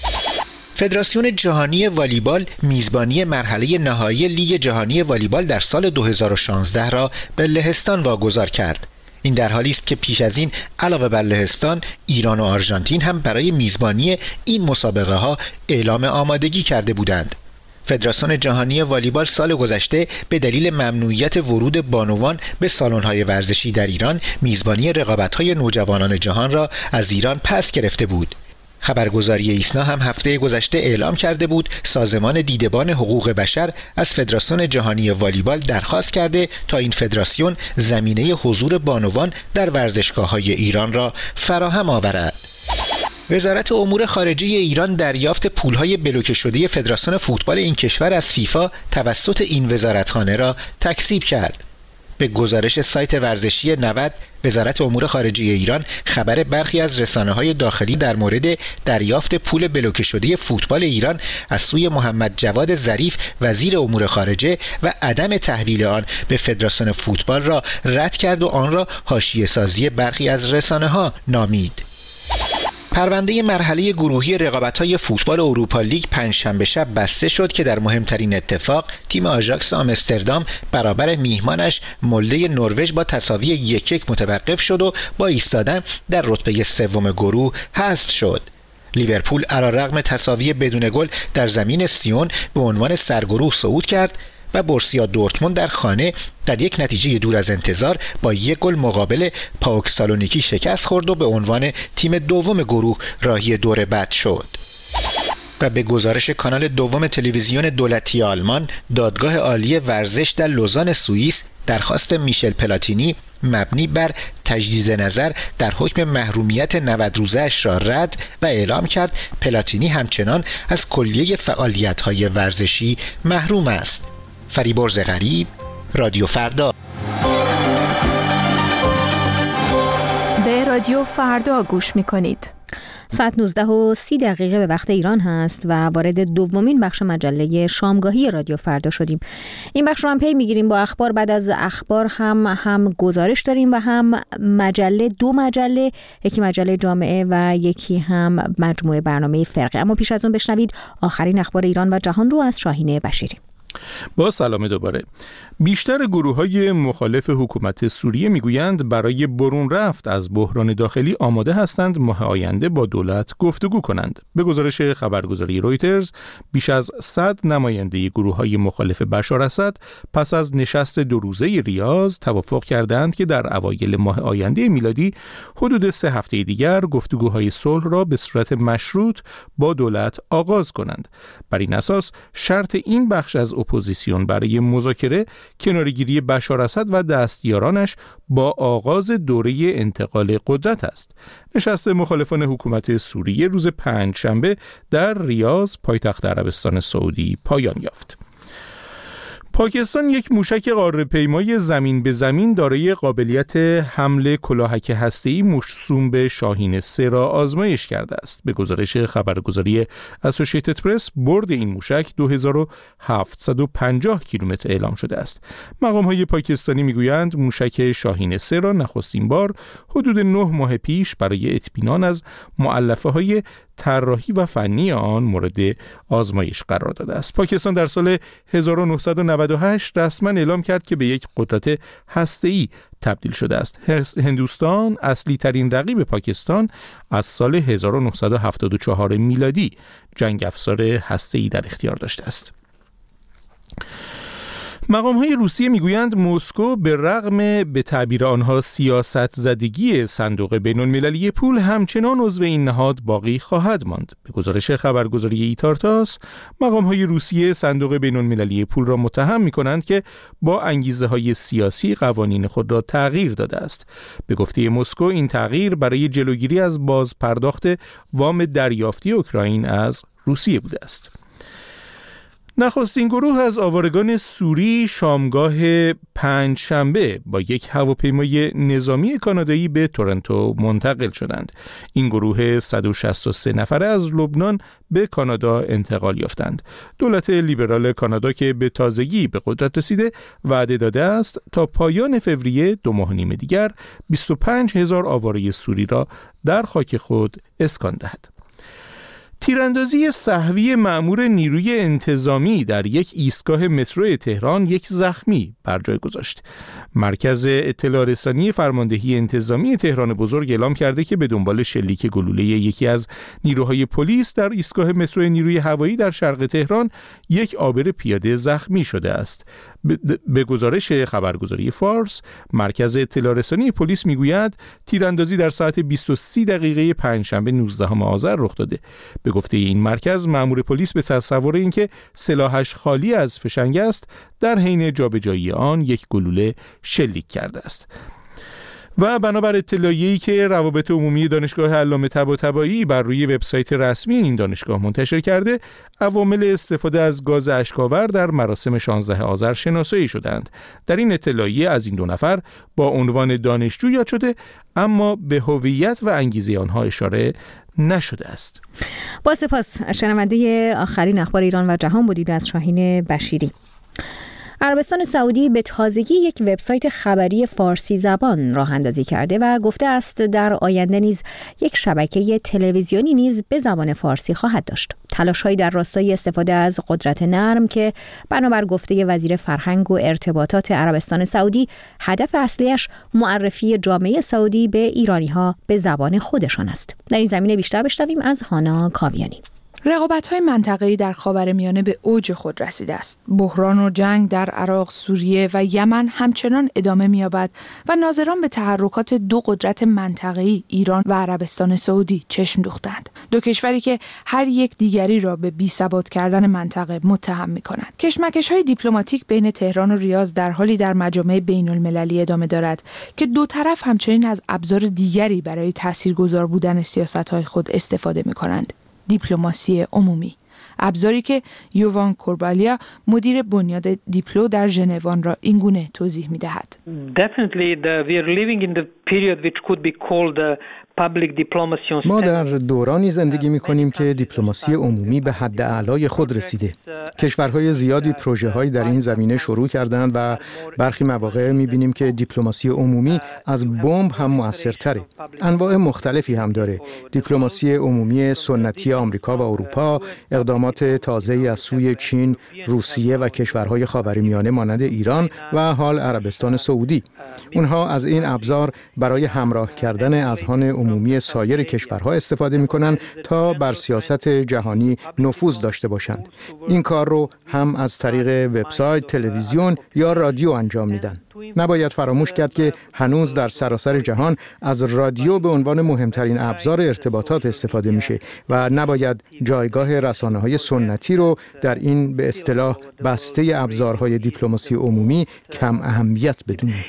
فدراسیون جهانی والیبال میزبانی مرحله نهایی لیگ جهانی والیبال در سال دو هزار و شانزده را به لهستان واگذار کرد. این در حالی است که پیش از این علاوه بر لهستان، ایران و آرژانتین هم برای میزبانی این مسابقه ها اعلام آمادگی کرده بودند. فدراسیون جهانی والیبال سال گذشته به دلیل ممنوعیت ورود بانوان به سالن‌های ورزشی در ایران، میزبانی رقابت‌های نوجوانان جهان را از ایران پس گرفته بود. خبرگزاری ایسنا هم هفته گذشته اعلام کرده بود سازمان دیدبان حقوق بشر از فدراسیون جهانی والیبال درخواست کرده تا این فدراسیون زمینه حضور بانوان در ورزشگاه‌های ایران را فراهم آورد. وزارت امور خارجه ایران دریافت پولهای بلوکه شده فدراسیون فوتبال این کشور از فیفا توسط این وزارتخانه را تکذیب کرد. به گزارش سایت ورزشی نود، وزارت امور خارجه ایران خبر برخی از رسانه‌های داخلی در مورد دریافت پول بلوکه شده فوتبال ایران از سوی محمد جواد ظریف وزیر امور خارجه و عدم تحویل آن به فدراسیون فوتبال را رد کرد و آن را حاشیه‌سازی برخی از رسانه‌ها نامید. پرونده مرحله گروهی رقابت‌های فوتبال اروپا لیگ پنجشنبه شب بسته شد که در مهمترین اتفاق تیم آژاکس آمستردام برابر میهمانش مولده نروژ با تساوی یک یک متوقف شد و با ایستادن در رتبه سوم گروه حذف شد. لیورپول علیرغم تساوی بدون گل در زمین سیون به عنوان سرگروه صعود کرد و بورسیا دورتموند در خانه در یک نتیجه دور از انتظار با یک گل مقابل پاوک سالونیکی شکست خورد و به عنوان تیم دوم گروه راهی دور بعد شد. و به گزارش کانال دوم تلویزیون دولتی آلمان، دادگاه عالی ورزش در لوزان سوئیس درخواست میشل پلاتینی مبنی بر تجدید نظر در حکم محرومیت نود روزه‌اش را رد و اعلام کرد پلاتینی همچنان از کلیه فعالیت‌های ورزشی محروم است. فریبرز غریب، رادیو فردا. به رادیو فردا گوش می‌کنید. ساعت نوزده و سی دقیقه به وقت ایران هست و وارد دومین بخش مجله شامگاهی رادیو فردا شدیم. این بخش رو هم پی میگیریم با اخبار. بعد از اخبار هم هم گزارش داریم و هم مجله، دو مجله، یکی مجله جامعه و یکی هم مجموعه برنامه فرقه. اما پیش از اون بشنوید آخرین اخبار ایران و جهان رو از شاهین بشیری. با سلام دوباره. بیشتر گروه‌های مخالف حکومت سوریه میگویند برای برون رفت از بحران داخلی آماده هستند ماه آینده با دولت گفتگو کنند. به گزارش خبرگزاری رویترز، بیش از صد نماینده گروه‌های مخالف بشار اسد پس از نشست دو روزه ریاض توافق کردند که در اوایل ماه آینده میلادی حدود سه هفته دیگر گفتگوهای صلح را به صورت مشروط با دولت آغاز کنند. بر این اساس شرط این بخش از اپوزیسیون برای مذاکره کناره‌گیری بشار اسد و دستیارانش با آغاز دوره انتقال قدرت است. نشست مخالفان حکومت سوریه روز پنجشنبه در ریاض، پایتخت عربستان سعودی، پایان یافت. پاکستان یک موشک قاره‌پیمای زمین به زمین دارای قابلیت حمل کلاهک هسته‌ای موسوم به شاهین سه را آزمایش کرده است. به گزارش خبرگزاری اسوسییتد پرس، برد این موشک دو هزار و هفتصد و پنجاه کیلومتر اعلام شده است. مقام‌های پاکستانی میگویند موشک شاهین سه را نخستین بار حدود نه ماه پیش برای اطمینان از مؤلفه‌های طراحی و فنی آن مورد آزمایش قرار داده است. پاکستان در سال هزار و نهصد و نود و هشت رسما اعلام کرد که به یک قدرت هسته‌ای تبدیل شده است. هندوستان، اصلی ترین رقیب پاکستان، از سال هزار و نهصد و هفتاد و چهار میلادی جنگ افزار هسته‌ای در اختیار داشته است. مقام‌های روسیه میگویند مسکو به رغم به تعبیر آنها سیاست زدگی صندوق بین‌المللی پول همچنان عضو این نهاد باقی خواهد ماند. به گزارش خبرگزاری ایتارتاس، مقام‌های روسیه صندوق بین‌المللی پول را متهم می‌کنند که با انگیزه‌های سیاسی قوانین خود را تغییر داده است. به گفته مسکو این تغییر برای جلوگیری از بازپرداخت وام دریافتی اوکراین از روسیه بوده است. نخستین گروه از آوارگان سوری شامگاه پنج شنبه با یک هواپیمای نظامی کانادایی به تورنتو منتقل شدند. این گروه صد و شصت و سه نفره از لبنان به کانادا انتقال یافتند. دولت لیبرال کانادا که به تازگی به قدرت رسیده وعده داده است تا پایان فوریه، دو ماه نیم دیگر، بیست و پنج هزار آواره سوری را در خاک خود اسکان دهد. تیراندازی سهوی مأمور نیروی انتظامی در یک ایستگاه مترو تهران یک زخمی بر جای گذاشت. مرکز اطلاع رسانی فرماندهی انتظامی تهران بزرگ اعلام کرده که به دنبال شلیک گلوله یکی از نیروهای پلیس در ایستگاه مترو نیروی هوایی در شرق تهران یک عابر پیاده زخمی شده است. به گزارش خبرگزاری فارس، مرکز اطلاع رسانی پلیس میگوید تیراندازی در ساعت بیست و سه دقیقه پنجشنبه نوزدهم آذر رخ داده. به گفته این مرکز، مأمور پلیس به تصور اینکه سلاحش خالی از فشنگ است، در حین جابجایی آن یک گلوله شلیک کرده است. و بنابر اطلاعیه‌ای که روابط عمومی دانشگاه علامه طباطبایی بر روی وبسایت رسمی این دانشگاه منتشر کرده، عوامل استفاده از گاز اشک‌آور در مراسم شانزدهم آذر شناسایی شدند. در این اطلاعیه از این دو نفر با عنوان دانشجو یاد شده، اما به هویت و انگیزه آنها اشاره نشده است. با سپاس. شنونده آخرین اخبار ایران و جهان بودید از شاهین بشیری. عربستان سعودی به تازگی یک وبسایت خبری فارسی زبان راه اندازی کرده و گفته است در آینده نیز یک شبکه تلویزیونی نیز به زبان فارسی خواهد داشت. تلاش‌هایی در راستای استفاده از قدرت نرم که بنابر گفته وزیر فرهنگ و ارتباطات عربستان سعودی هدف اصلیش معرفی جامعه سعودی به ایرانی‌ها به زبان خودشان است. در این زمینه بیشتر بشنویم از هانا کاویانی. رقابت‌های منطقه‌ای در خاورمیانه به اوج خود رسیده است. بحران و جنگ در عراق، سوریه و یمن همچنان ادامه می‌یابد و ناظران به تحرکات دو قدرت منطقه‌ای ایران و عربستان سعودی چشم دوختند. دو کشوری که هر یک دیگری را به بی‌ثبات کردن منطقه متهم می‌کنند. کشمکش‌های دیپلماتیک بین تهران و ریاض در حالی در مجامع بین‌المللی ادامه دارد که دو طرف همچنین از ابزار دیگری برای تاثیرگذار بودن سیاست‌های خود استفاده می‌کنند. دیپلماسی عمومی، ابزاری که یووان کوربالیا مدیر بنیاد دیپلو در ژنو را اینگونه توضیح می‌دهد. Definitely the, we are living in the period which could be called the ما در دورانی زندگی می‌کنیم که دیپلماسی عمومی به حد اعلای خود رسیده. کشورهای زیادی پروژه‌هایی در این زمینه شروع کردند و برخی مواقع می‌بینیم که دیپلماسی عمومی از بمب هم موثرتره. انواع مختلفی هم داره. دیپلماسی عمومی سنتی آمریکا و اروپا، اقدامات تازه‌ای از سوی چین، روسیه و کشورهای خاورمیانه مانند ایران و حال عربستان سعودی. اونها از این ابزار برای همراه کردن اذهان عمومی سایر کشورها استفاده می‌کنند تا بر سیاست جهانی نفوذ داشته باشند. این کار رو هم از طریق وبسایت، تلویزیون یا رادیو انجام میدن. نباید فراموش کرد که هنوز در سراسر جهان از رادیو به عنوان مهمترین ابزار ارتباطات استفاده میشه و نباید جایگاه رسانه‌های سنتی رو در این به اصطلاح بسته ابزارهای دیپلماسی عمومی کم اهمیت بدونیم.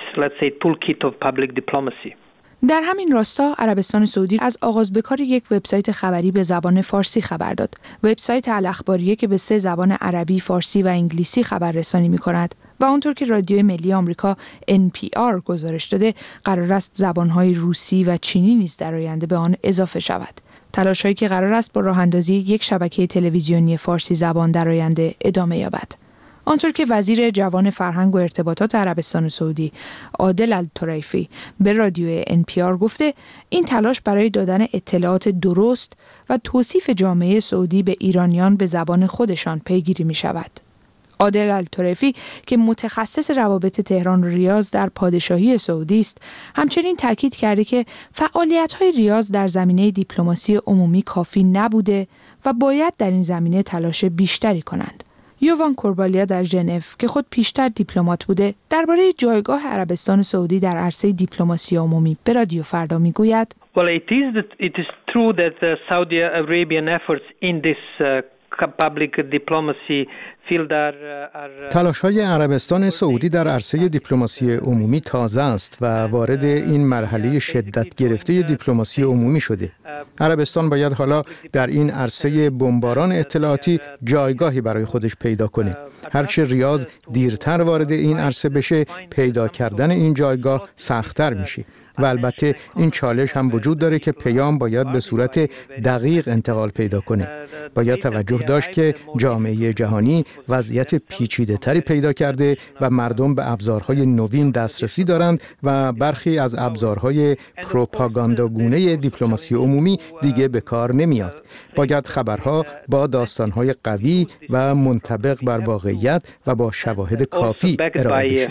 در همین راستا عربستان سعودی از آغاز به کار یک وبسایت خبری به زبان فارسی خبر داد. وبسایت الاخباریه که به سه زبان عربی، فارسی و انگلیسی خبررسانی می‌کند و آنطور که رادیوی ملی آمریکا ان پی آر گزارش داده، قرار است زبان‌های روسی و چینی نیز در آینده به آن اضافه شود. تلاش‌هایی که قرار است با راه‌اندازی یک شبکه تلویزیونی فارسی زبان در آینده ادامه یابد. آنطور که وزیر جوان فرهنگ و ارتباطات عربستان سعودی عادل الطریفی به رادیو ان پی آر گفته، این تلاش برای دادن اطلاعات درست و توصیف جامعه سعودی به ایرانیان به زبان خودشان پیگیری می شود. عادل الطریفی که متخصص روابط تهران و ریاض در پادشاهی سعودی است، همچنین تاکید کرده که فعالیت‌های ریاض در زمینه دیپلماسی عمومی کافی نبوده و باید در این زمینه تلاش بیشتری کنند. یووان کوربالیا در ژنو که خود پیشتر دیپلمات بوده، درباره جایگاه عربستان سعودی در عرصه دیپلماسی عمومی به رادیو فردا میگوید: Well, it is that it is true that the Saudi Arabian efforts in this uh, public diplomacy field are, are تلاش‌های عربستان سعودی در عرصه دیپلماسی عمومی تازه است و وارد این مرحله شدت گرفته دیپلماسی عمومی شده. عربستان باید حالا در این عرصه بمباران اطلاعاتی جایگاهی برای خودش پیدا کنه. هرچه ریاض دیرتر وارد این عرصه بشه، پیدا کردن این جایگاه سخت‌تر میشه. و البته این چالش هم وجود داره که پیام باید به صورت دقیق انتقال پیدا کنه. باید توجه داشت که جامعه جهانی وضعیت پیچیده تری پیدا کرده و مردم به ابزارهای نوین دسترسی دارند و برخی از ابزارهای پروپاگانداگونه دیپلماسی عمومی دیگه به کار نمیاد. باید خبرها با داستانهای قوی و منطبق بر واقعیت و با شواهد کافی ارائه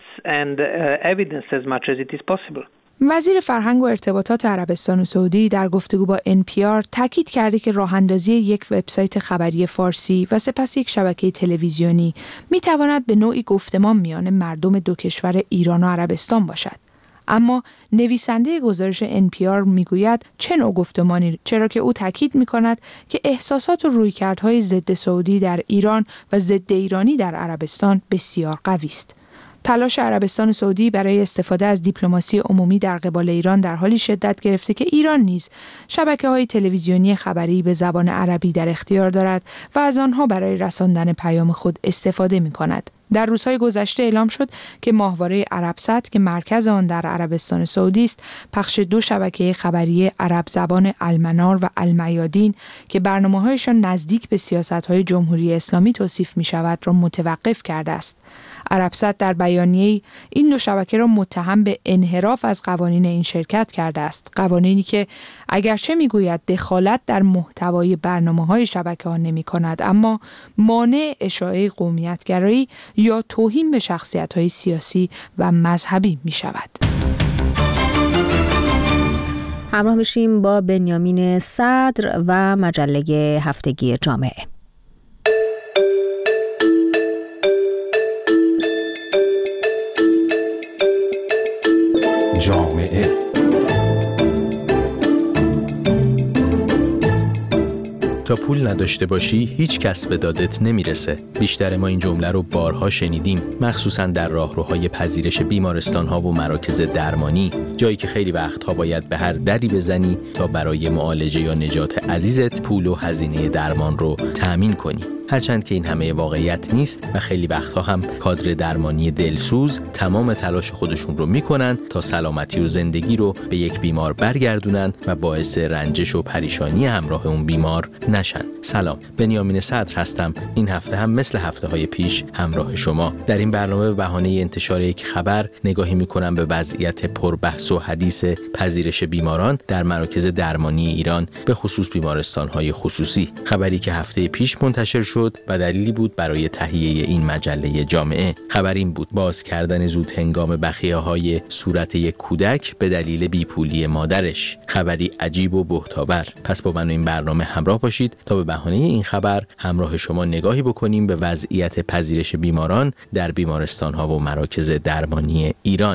بشه. وزیر فرهنگ و ارتباطات عربستان سعودی در گفتگو با ان پی آر تاکید کرده که راه‌اندازی یک وبسایت خبری فارسی و سپس یک شبکه تلویزیونی می‌تواند به نوعی گفتمان میان مردم دو کشور ایران و عربستان باشد. اما نویسنده گزارش ان پی آر میگوید چه نوع گفتمانی، چرا که او تاکید می‌کند که احساسات و رویکردهای ضد سعودی در ایران و ضد ایرانی در عربستان بسیار قوی است. تلاش عربستان سعودی برای استفاده از دیپلماسی عمومی در قبال ایران در حالی شدت گرفته که ایران نیز شبکه‌های تلویزیونی خبری به زبان عربی در اختیار دارد و از آنها برای رساندن پیام خود استفاده می‌کند. در روزهای گذشته اعلام شد که ماهواره عربسات که مرکز آن در عربستان سعودی است، پخش دو شبکه خبری عرب زبان المنار و المیادین که برنامه‌هایشان نزدیک به سیاست‌های جمهوری اسلامی توصیف می‌شود را متوقف کرده است. عربسات در بیانیه‌ای این دو شبکه را متهم به انحراف از قوانین این شرکت کرده است، قوانینی که اگرچه میگوید دخالت در محتوای برنامه‌های شبکه‌ها نمی‌کند، اما مانع اشاعه قومیت‌گرایی یا توهین به شخصیت‌های سیاسی و مذهبی می‌شود. همراه میشیم با بنیامین صدر و مجله هفتگی جامعه. جامعه تا پول نداشته باشی هیچ کس به دادت نمیرسه. بیشتر ما این جمله رو بارها شنیدیم، مخصوصا در راهروهای پذیرش بیمارستان‌ها و مراکز درمانی، جایی که خیلی وقتها باید به هر دری بزنی تا برای معالجه یا نجات عزیزت پول و هزینه درمان رو تأمین کنی. هرچند که این همه واقعیت نیست و خیلی وقتها هم کادر درمانی دلسوز تمام تلاش خودشون رو میکنن تا سلامتی و زندگی رو به یک بیمار برگردونن و باعث رنجش و پریشانی همراه اون بیمار نشن. سلام، بنیامین صدر هستم. این هفته هم مثل هفته های پیش همراه شما. در این برنامه به بهانه انتشار یک خبر نگاهی میکنم به وضعیت پربحث و حدیث پذیرش بیماران در مراکز درمانی ایران، به خصوص بیمارستان‌های خصوصی. خبری که هفته پیش منتشر شد و دلیلی بود برای تهیه این مجله جامعه. خبر این بود: باز کردن زود هنگام بخیه‌های صورت یک کودک به دلیل بیپولی مادرش. خبری عجیب و بهتاور. پس با من این برنامه همراه باشید تا به بهانه این خبر همراه شما نگاهی بکنیم به وضعیت پذیرش بیماران در بیمارستان‌ها و مراکز درمانی ایران.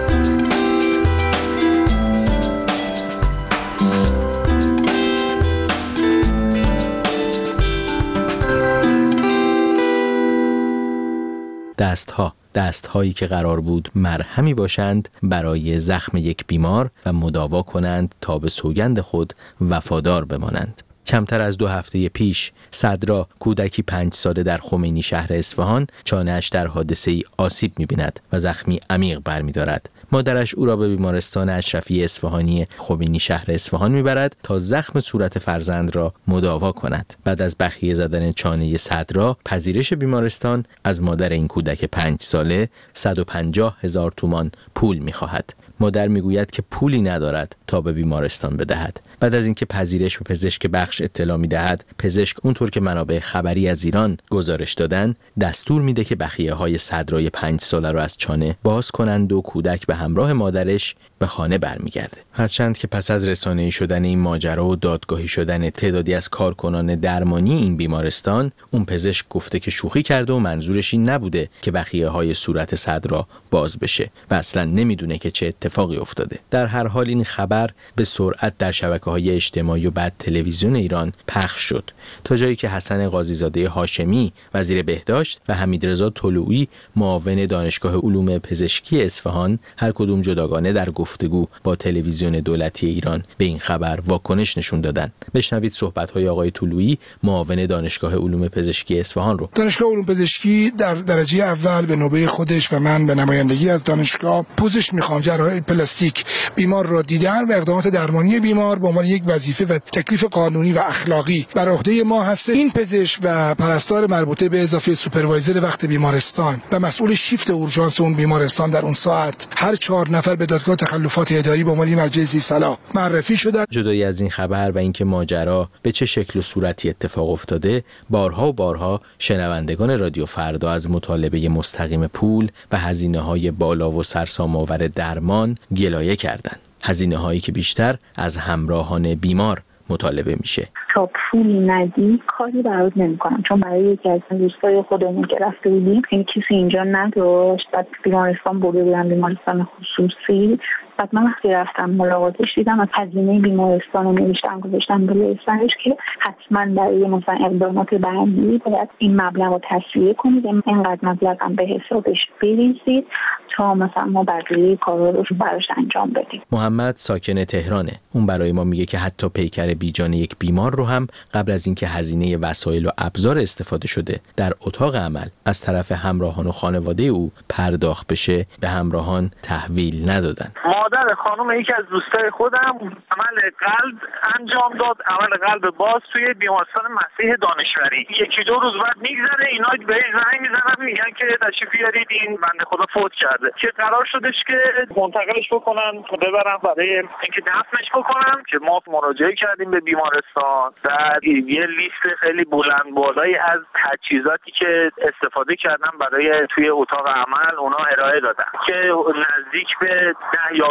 دستها دستهایی که قرار بود مرهمی باشند برای زخم یک بیمار و مداوا کنند تا به سوگند خود وفادار بمانند. کمتر از دو هفته پیش صدرا، کودکی پنج ساله در خمینی شهر اصفهان، چانه‌اش در حادثه‌ای آسیب می‌بیند و زخمی عمیق برمی‌دارد. مادرش او را به بیمارستان اشرفی اصفهانی خمینی شهر اصفهان می‌برد تا زخم صورت فرزند را مداوا کند. بعد از بخیه زدن چانه صدرا، پذیرش بیمارستان از مادر این کودک پنج ساله صد و پنجاه هزار تومان پول می‌خواهد. مادر میگوید که پولی ندارد تا به بیمارستان بدهد. بعد از اینکه پذیرش به پزشک بخش اطلاع میدهد، پزشک اونطور که منابع خبری از ایران گزارش دادن، دستور میده که بخیه‌های صدرای پنج ساله رو از چانه باز کنند و کودک به همراه مادرش به خانه برمیگرده. هرچند که پس از رسانه‌ای شدن این ماجرا و دادگاهی شدن تعدادی از کارکنان درمانی این بیمارستان، اون پزشک گفته که شوخی کرده و منظورش این نبوده که بخیه‌های صورت صدرا باز بشه و اصلا نمیدونه که چه اتفاقی افتاده. در هر حال این خبر به سرعت در شبکه‌های اجتماعی و بعد تلویزیون ایران پخش شد، تا جایی که حسن قاضی‌زاده هاشمی وزیر بهداشت و حمیدرضا طلویی معاون دانشگاه علوم پزشکی اصفهان هر کدوم جداگانه در گفتگو با تلویزیون دولتی ایران به این خبر واکنش نشون دادن. بشنوید صحبت‌های آقای طلویی، معاون دانشگاه علوم پزشکی اصفهان رو. دانشگاه علوم پزشکی در درجه اول به نوبه خودش و من به نمایندگی از دانشگاه پوزش می‌خوام جراحی پلاستیک بیمار را دیدن و اقدامات درمانی بیمار به عنوان یک وظیفه و تکلیف قانونی و اخلاقی بر عهده ما هست. این پزشک و پرستار مربوطه به اضافه سوپروایزر وقت بیمارستان و مسئول شیفت اورژانس اون بیمارستان در اون ساعت هر چهار نفر به دادگاه تخلفات اداری به عنوان مرجع ذی‌صلاح معرفی شدند. جدای از این خبر و اینکه ماجرا به چه شکل و صورتی اتفاق افتاده، بارها و بارها شنوندگان رادیو فردا از مطالبه مستقیم پول و هزینه‌های بالا و سرسام‌آور درمان گلایه کردند. هزینه‌هایی که بیشتر از همراهان بیمار مطالبه میشه. تا پولی ندی کاری برات نمی‌کنم، چون برای یکی از دوستای خودمون که رفته بودیم این کسی اینجا نداشت، بعد بیمارستان برده بودن بیمارستان خصوصی. بعد من وقتی رفتم ملاقاتش دیدم از هزینه بیمارستان رو نوشتن گذاشتن بالای سرش که حتما برای مثلا اقدامات بعدی باید این مبلغ رو تسویه کنید، اینقدر مبلغ هم به حسابش بریزید تا مثلا ما بقیه کارا رو براش انجام بدیم. محمد ساکن تهرانه. اون برای ما میگه که حتی پیکر بیجان یک بیمار رو هم قبل از اینکه هزینه وسایل و ابزار استفاده شده در اتاق عمل از طرف همراهان و خانواده او پرداخت بشه به همراهان تحویل ندادن. مادر خانم یکی از دوستای خودم عمل قلب انجام داد، عمل قلب باز توی بیمارستان مسیح دانشوری. یکی دو روز بعد میگذره اینا بهش زنگ میزنن میگن که تشریف بیارید این بنده خدا فوت کرده، که قرار شدش که منتقلش بکنن ببرن برای اینکه دفنش بکنن. که ما مراجعه کردیم به بیمارستان، در یه لیست خیلی بلند بالایی از تجهیزاتی که استفاده کردن برای توی اتاق عمل اونا ارائه دادن که نزدیک به ده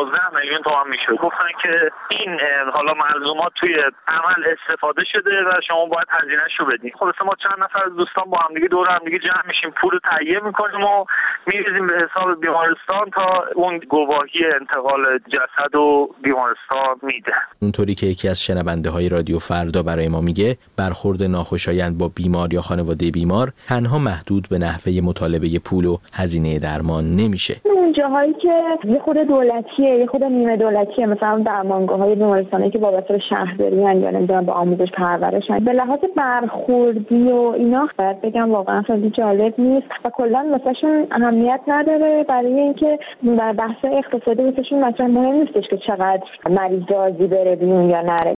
نوزده میلیون تومان میشه. گفتن که این حالا ملزومات توی عمل استفاده شده و شما باید هزینه‌اش رو بدین. خلاص ما چند نفر از دوستان با هم دیگه دور هم دیگه جمع میشیم، پول رو تهیه میکنیم و میریزیم به حساب بیمارستان تا اون گواهی انتقال جسد و بیمارستان میده. اونطوری که یکی از شنونده های رادیو فردا برای ما میگه، برخورد ناخوشایند با بیمار یا خانواده بیمار تنها محدود به نحوه مطالبه پول و هزینه درمان نمیشه. اون جاهایی که یه خود دولتیه، یه خود نیمه دولتیه، مثلا درمانگاه‌های بیمارستانی که وابسته به شهرداری ان یا نمیدونم به آموزش پرورش ان، به لحاظ برخوردی و اینا باید بگم واقعا خیلی جالب نیست و کلا واسهشون اهمیت نداره، برای اینکه در بحث اقتصادی واسهشون مثلا مهم نیستش که چقدر مریض راضی بره بیرون یا نره.